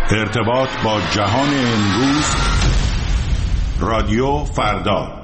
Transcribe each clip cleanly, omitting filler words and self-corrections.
ارتباط با جهان امروز. رادیو فردا.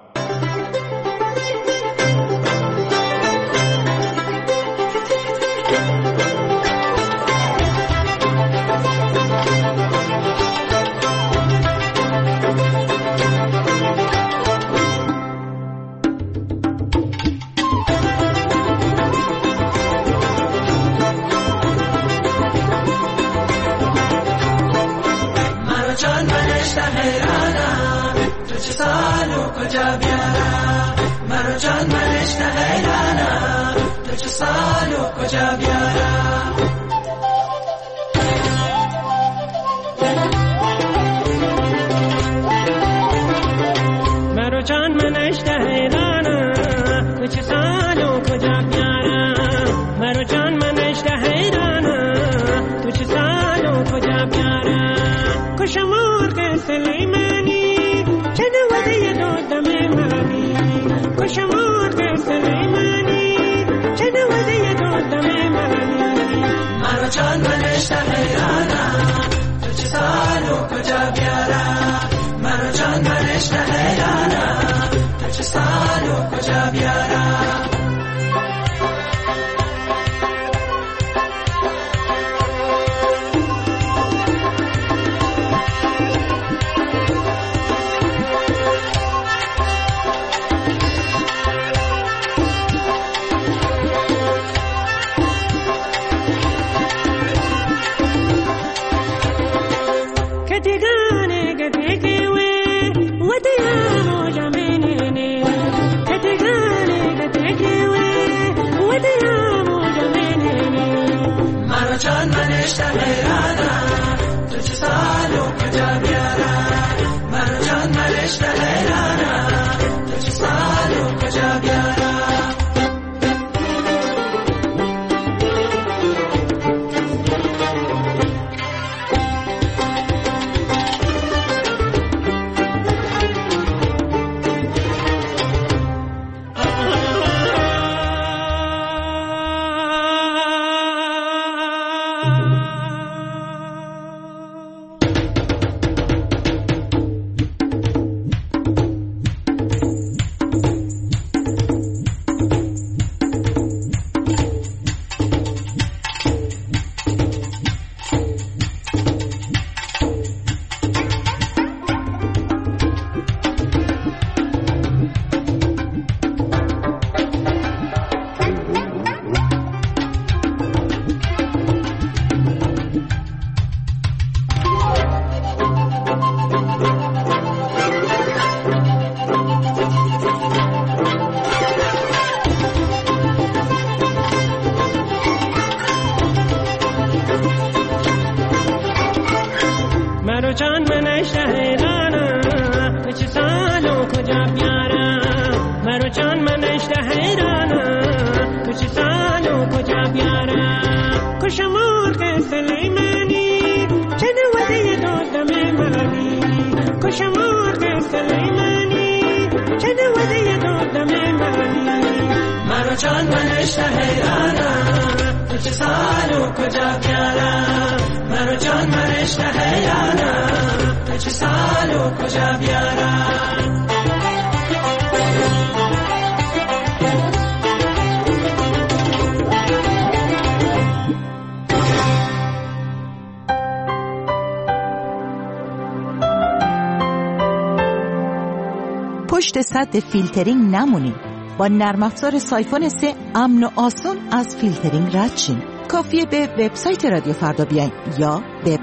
پشت سد فیلترینگ نمونید. با نرم افزار سایفون 3 امن و آسان از فیلترینگ رد شین. کافیه به وبسایت رادیو فردا بیاین یا به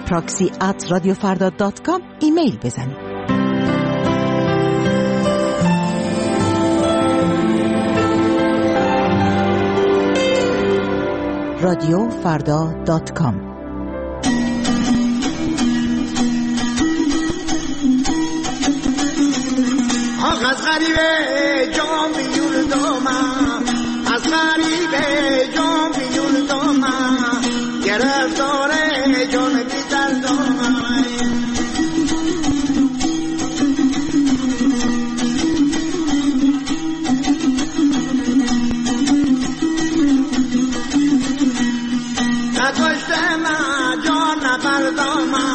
proxy@radiofarda.com ایمیل بزنید. radiofarda.com. از غریبه جام بیوردم، از غریبه جام بیوردم، گرفتار جان بی‌دردم. نکشته من جان نبردم،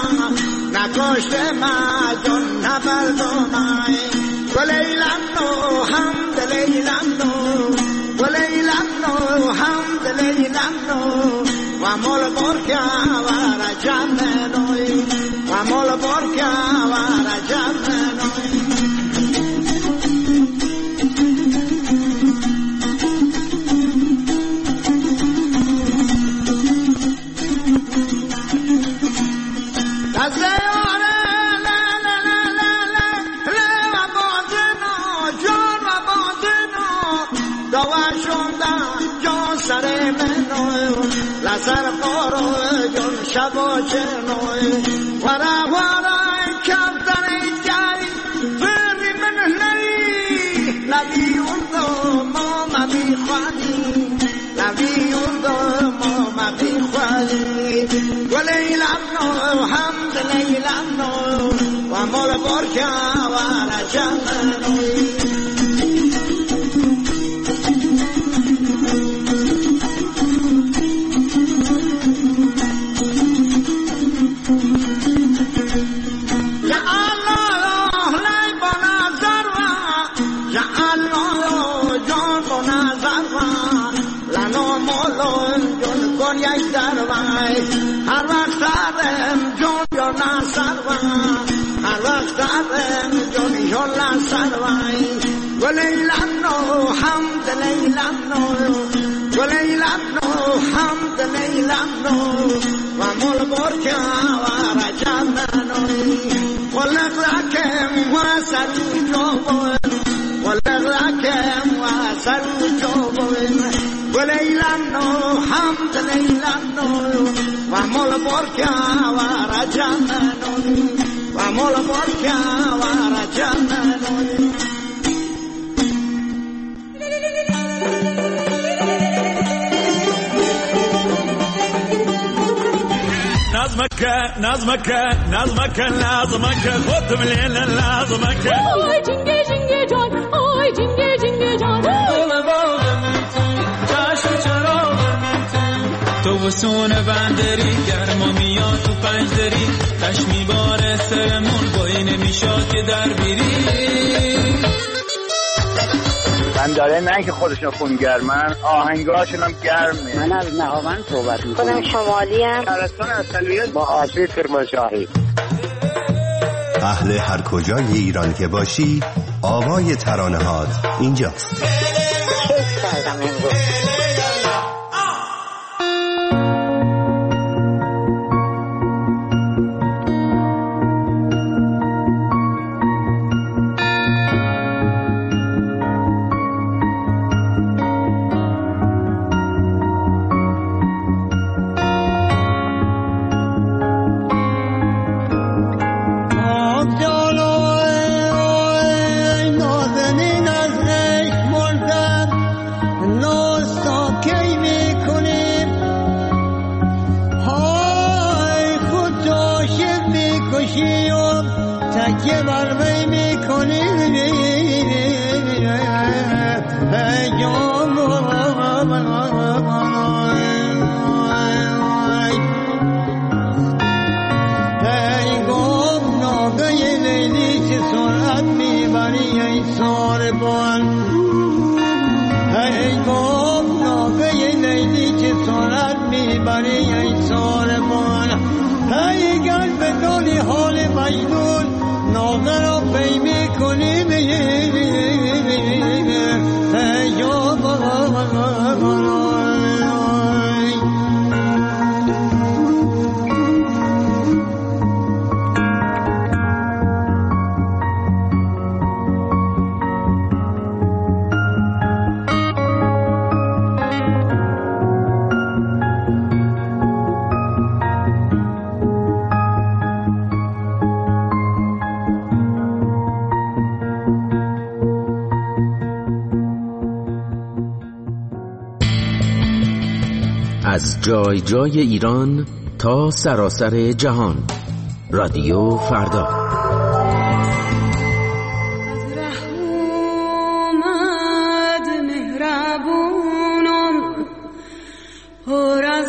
یوردمای ولیلم نو هم دلیلم نو ولیلم نو هم دلیلم نو و مول برکه و رجم نوی و مول برکه و رجم نوی لسر قارو جون شبا چنوی ورا ورا کفتر جایی فری من نری لبی اردو ما مبی خوانی لبی اردو ما مبی خوانی ولیلم نو حمد لیلم نو و مول برکه و رجم نوی یک دروای هر وقت دارم جون یا نسروای هر وقت دارم جون یا نسروای ولیلم نو حمد لیلم نو ولیلم نو حمد لیلم نو و مول برکه و رجم نوی ولق لکم و سری جوبون ولق لکم و سری جوبون ولیلم نو حمد لیلم نو و مول برکه و رجم نوی و مول برکه و رجم نوی نظمك خد من الليل نظمك آی جنگه جنگه جان آی جنگه جنگه جان تو و سون بندری گرما میاد تو پنج دری تشمی بار سرمون بایی نمیشاد که در بیری بنداره نه که خودشون خونگرمن آهنگاشون هم گرمه. من از نهاوند صحبت میکنم شمالی هم شهرستان اصلیت با آسوی کرمانشاهی. اهل هر کجای ایران که باشی آوای ترانه‌هات اینجاست. کیف کردم امروز. از جای جای ایران تا سراسر جهان، رادیو فردا. از رحمت مهربونم پر از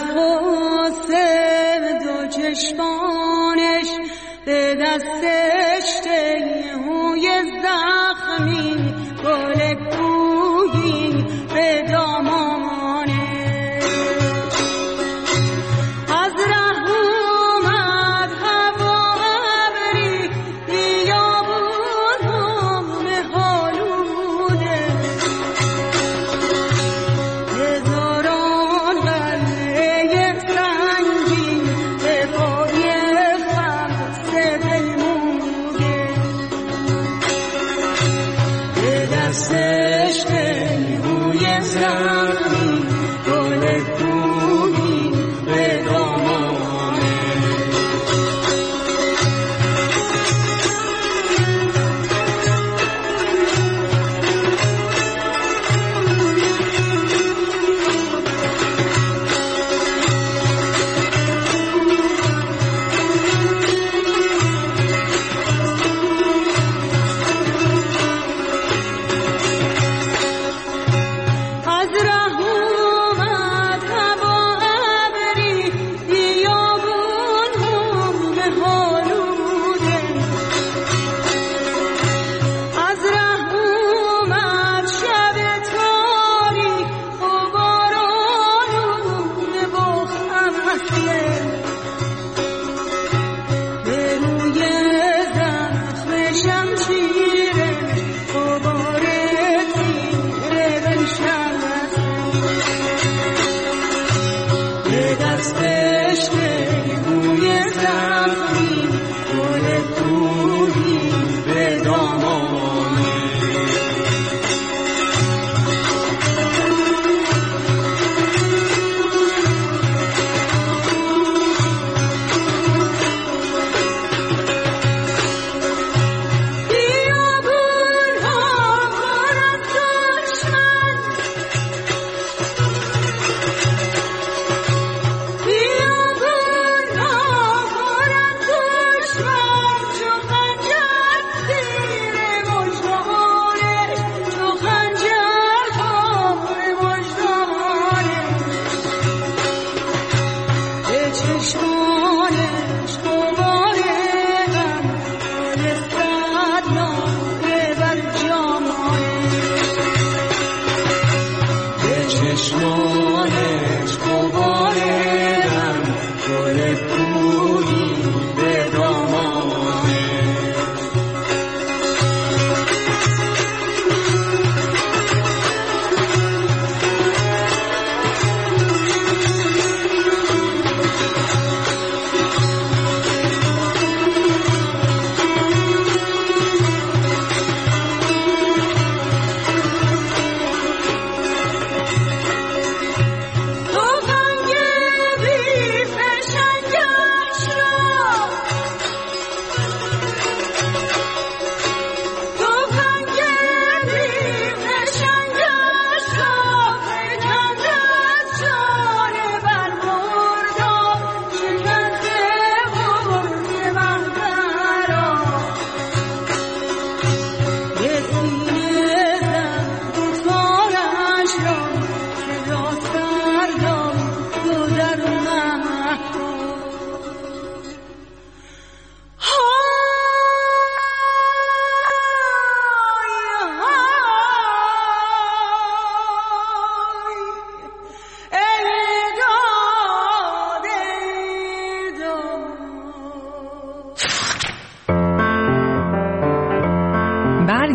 غصه دو چشمانش به دستش تگه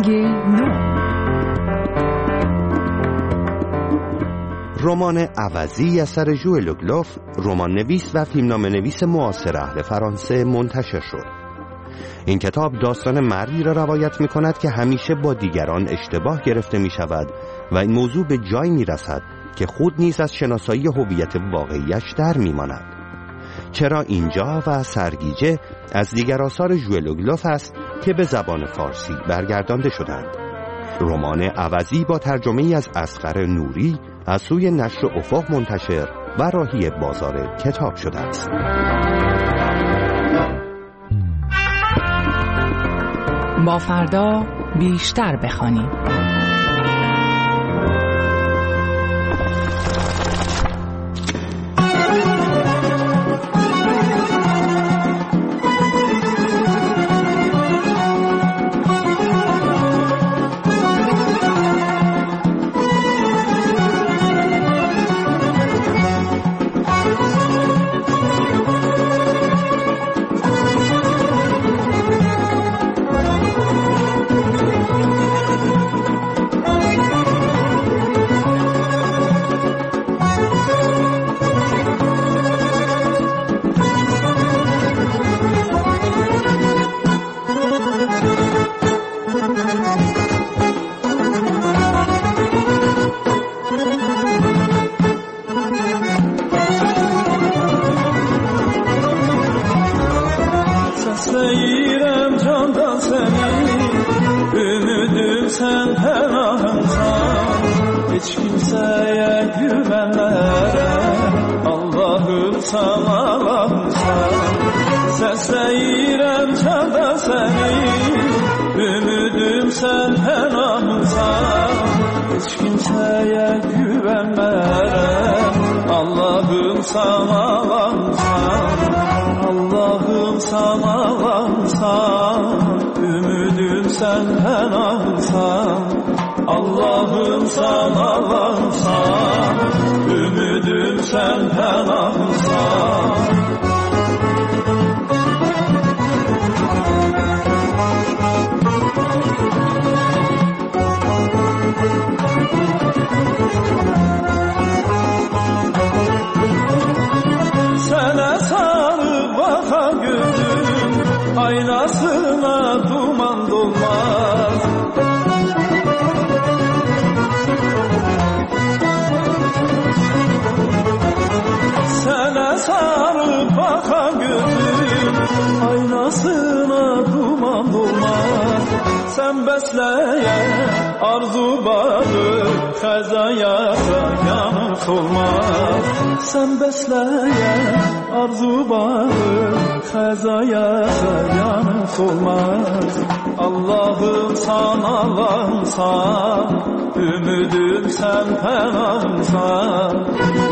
رنگ نو. رمان عوضی اثر ژو لوگلوف، رمان نویس و فیلمنامه نویس معاصر اهل فرانسه منتشر شد. این کتاب داستان مردی را روایت می کند که همیشه با دیگران اشتباه گرفته می شود و این موضوع به جایی می رسد که خود نیز از شناسایی هویت واقعیش در می ماند. چرا اینجا و سرگیجه از دیگر آثار ژو لوگلوف است که به زبان فارسی برگردانده شدند. رمان عوضی با ترجمه‌ای از اصغر نوری از سوی نشر افق منتشر و راهی بازار کتاب شده است. با فردا بیشتر بخوانیم. Allah'ım sana lansan, ümidim senden alsan. Sana sarı baka gözüm, aynasına duman dolmaz. Sana sarı baka gözüm, aynasına duman dolmaz. Sen besleyen arzu bağı, xəzaya yanır solmaz. Sen besleyen arzu bağı, xəzaya yanır solmaz. Allah'ım sana lansan, ümidim sen pənahımsan.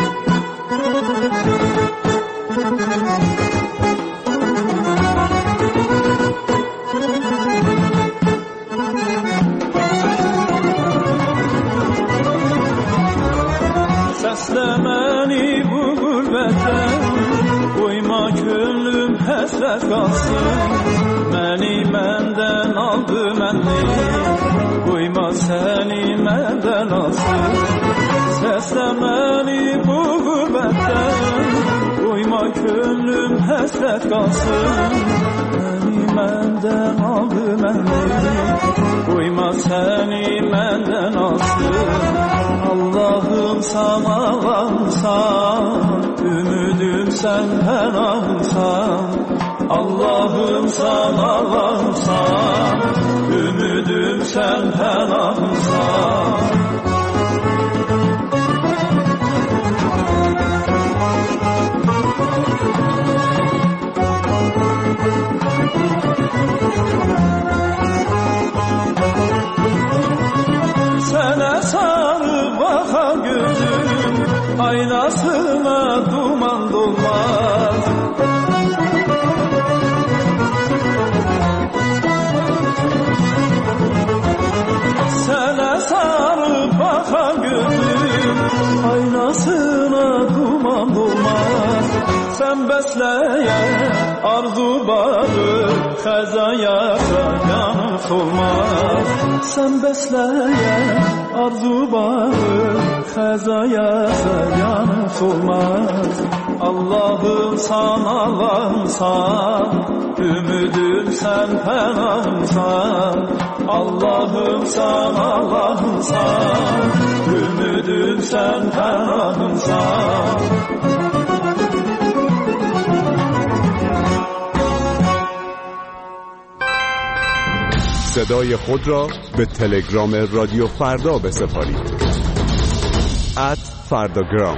Səsləməni bu qürbətdən, qoyma könlüm həsrət qalsın. Məni məndən aldı mənlik, qoyma səni məndən alsın. Səsləməni bu qürbətdən, qoyma könlüm həsrət qalsın. Məni məndən aldı mənlik, qoyma səni məndən alsın. Allah'ım sana lansan, ümidim sen pənahımsan. Allah'ım sana lansan, ümidim sen pənahımsan. Sana sarı baka gözüm, aynasına duman dolmaz. Sana sarı baka gözüm, aynasına duman dolmaz. Sen besleyen arzu bağı, xəzaya yanır solmaz. Sen besleyen arzu bağı Xəzaya yanı solmaz. Allah'ım san, Allah'ım san, ümidüm sen, pənahım san. Allah'ım san, Allah'ım san, ümidüm sen, pənahım san. صدای خود را به تلگرام رادیو فردا بسپارید. @فرداگرام.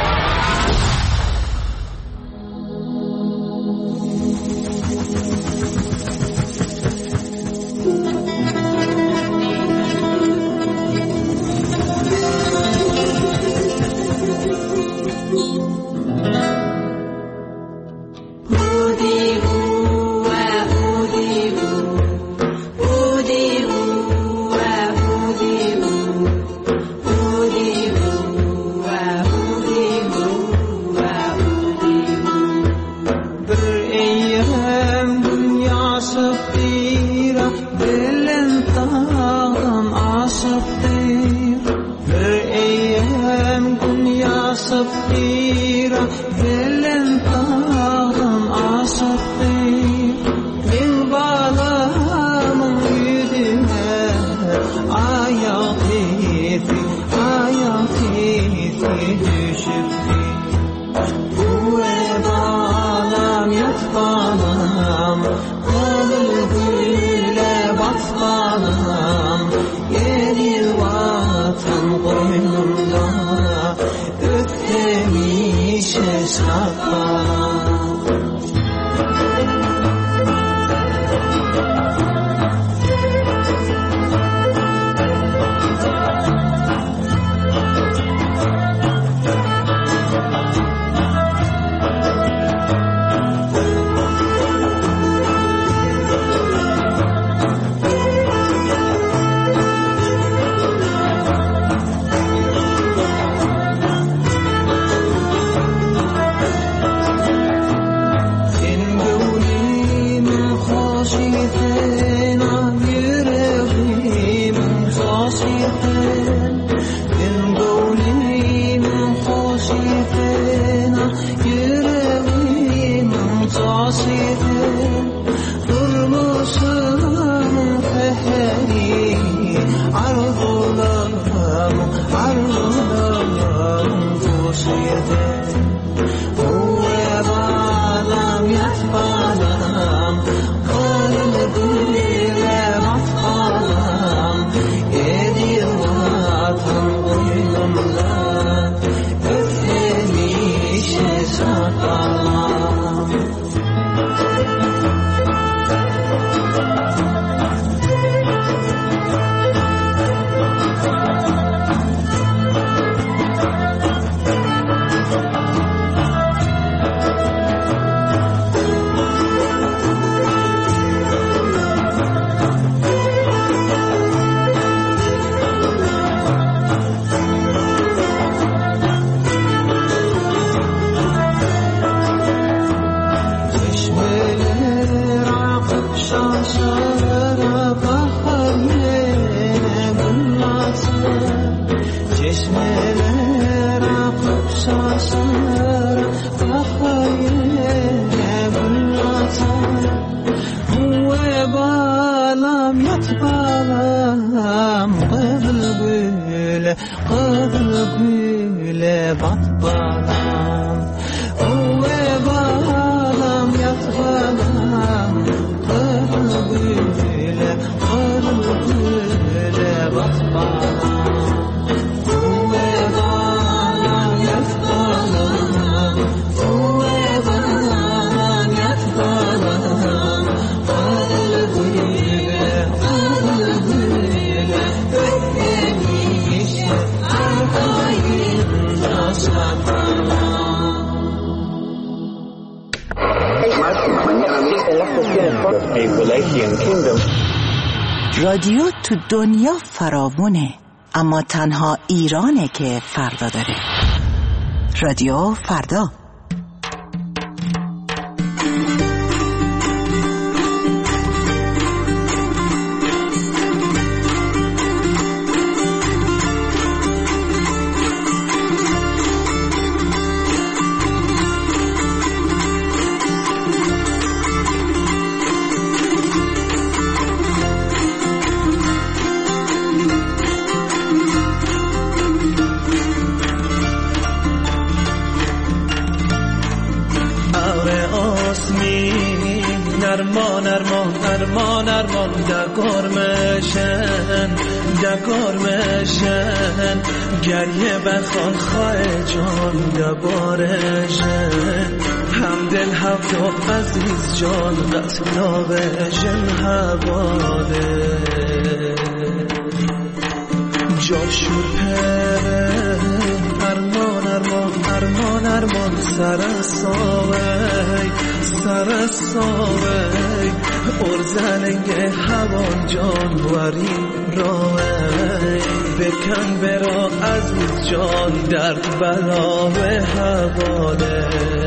رادیو تو دنیا فراوونه، اما تنها ایرانه که فردا داره. رادیو فردا. ارمان ارمان ارمان ارمان دگار مشن گریه بخوان خواه جان دبارشن هم دل هفته عزیز جان قطلاوشن حواله جاشور پره ارمان ارمان ارمان ارمان سرساوی ارزنگ هوان جان ورین راوی بکن برا عزیز جان درد بلا به حواله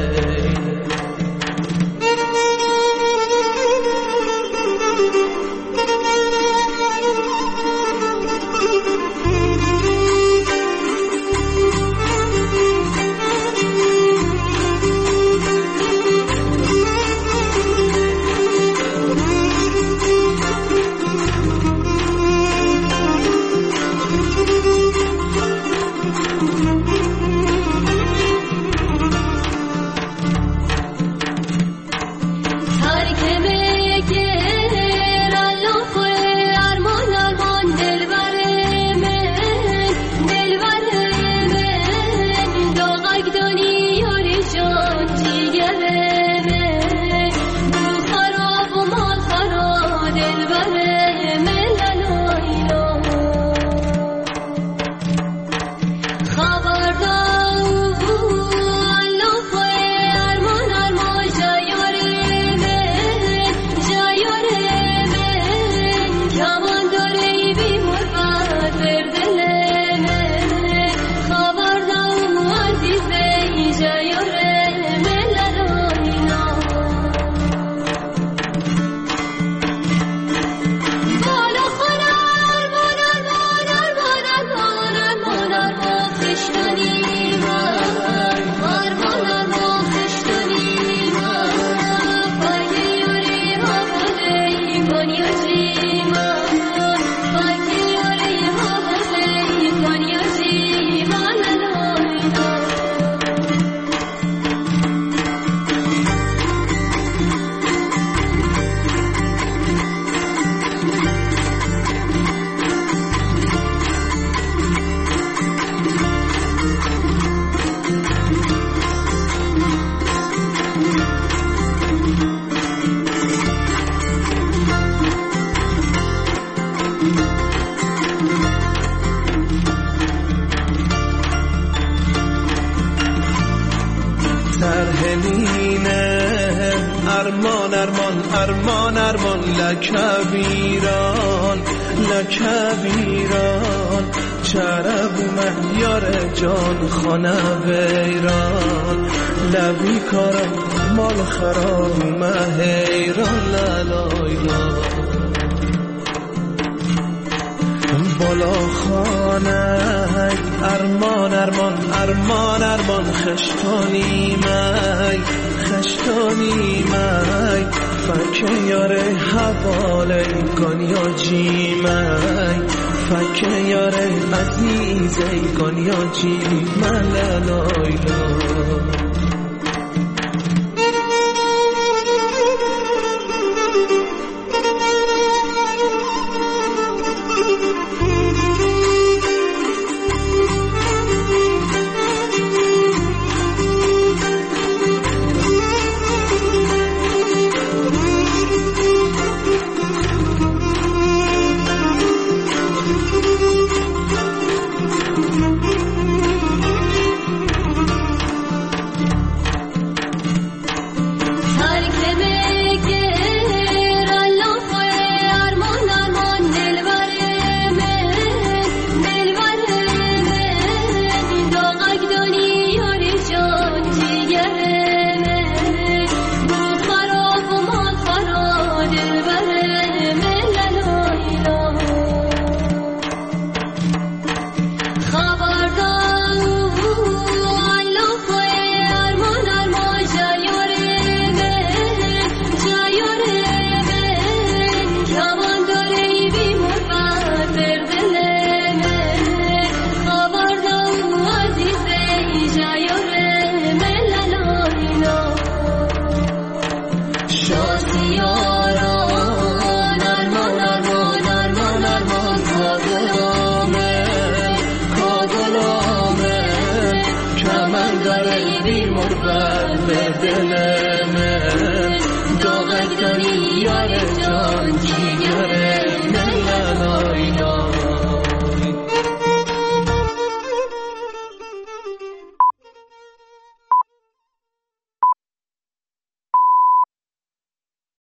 ارمان ارمان لکبیران چرب من یار جان خانه ویران لبی کارم مال خراب من حیران لالایلا بالا خانه ارمان ارمان ارمان ارمان خشتانی مای فکر یاره حواله گانیا جی مای فکر یاره عزیزه گانیا جی من لایلا